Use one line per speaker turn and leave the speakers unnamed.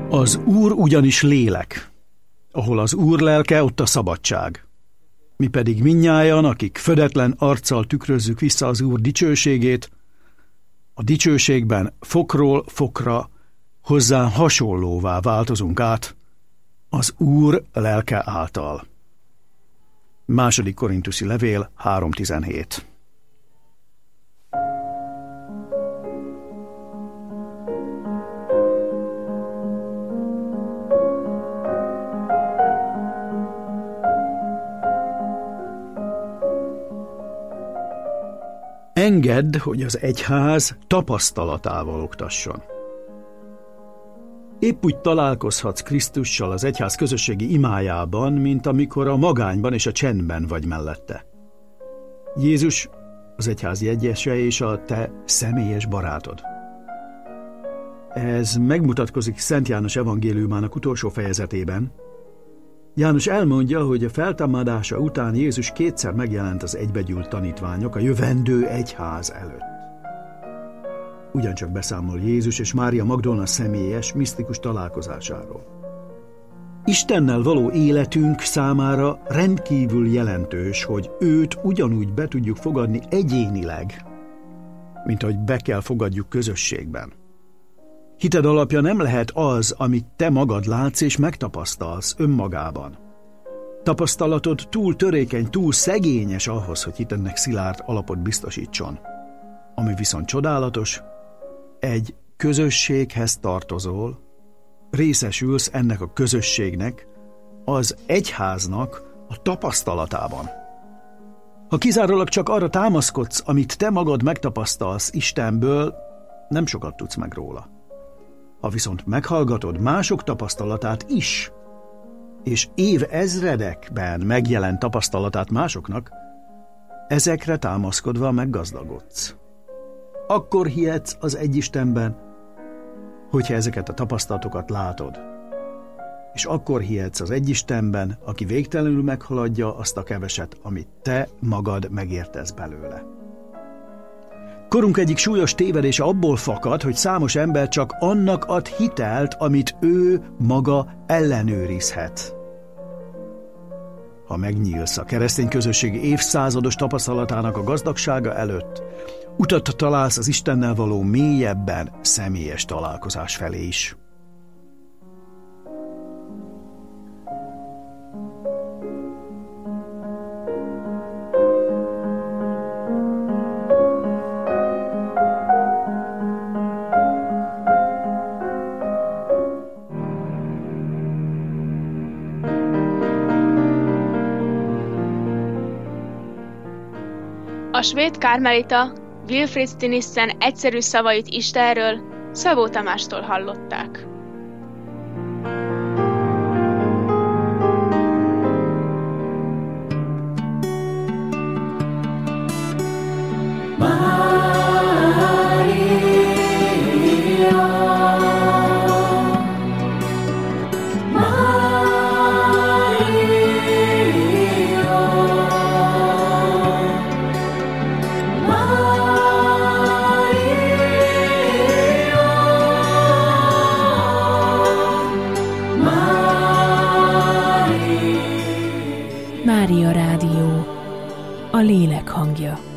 Az Úr ugyanis lélek. Ahol az Úr lelke, ott a szabadság. Mi pedig mindnyájan, akik födetlen arccal tükrözzük vissza az Úr dicsőségét, a dicsőségben fokról fokra hozzá hasonlóvá változunk át az Úr lelke által. 2. Korinthusi levél 3.17. Engedd, hogy az egyház tapasztalatával oktasson. Épp úgy találkozhatsz Krisztussal az egyház közösségi imájában, mint amikor a magányban és a csendben vagy mellette. Jézus az egyház jegyese és a te személyes barátod. Ez megmutatkozik Szent János evangéliumának utolsó fejezetében. János elmondja, hogy a feltámadása után Jézus kétszer megjelent az egybegyűlt tanítványok a jövendő egyház előtt. Ugyancsak beszámol Jézus és Mária Magdolna személyes, misztikus találkozásáról. Istennel való életünk számára rendkívül jelentős, hogy őt ugyanúgy be tudjuk fogadni egyénileg, mint ahogy be kell fogadjuk közösségben. Hited alapja nem lehet az, amit te magad látsz és megtapasztalsz önmagában. Tapasztalatod túl törékeny, túl szegényes ahhoz, hogy hitednek szilárd alapot biztosítson. Ami viszont csodálatos, egy közösséghez tartozol, részesülsz ennek a közösségnek, az egyháznak a tapasztalatában. Ha kizárólag csak arra támaszkodsz, amit te magad megtapasztalsz Istenből, nem sokat tudsz meg róla. Ha viszont meghallgatod mások tapasztalatát is, és évezredekben megjelent tapasztalatát másoknak, ezekre támaszkodva meggazdagodsz. Akkor hihetsz az Egyistenben, hogyha ezeket a tapasztalatokat látod. És akkor hihetsz az Egyistenben, aki végtelenül meghaladja azt a keveset, amit te magad megértesz belőle. Korunk egyik súlyos tévedése abból fakad, hogy számos ember csak annak ad hitelt, amit ő maga ellenőrizhet. Ha megnyílsz a keresztény közösség évszázados tapasztalatának a gazdagsága előtt, utat találsz az Istennel való mélyebben személyes találkozás felé is.
A svéd kármelita Wilfrid Stinissen egyszerű szavait Istenről Szabó Tamástól hallották.
Mária Rádió, a lélek hangja.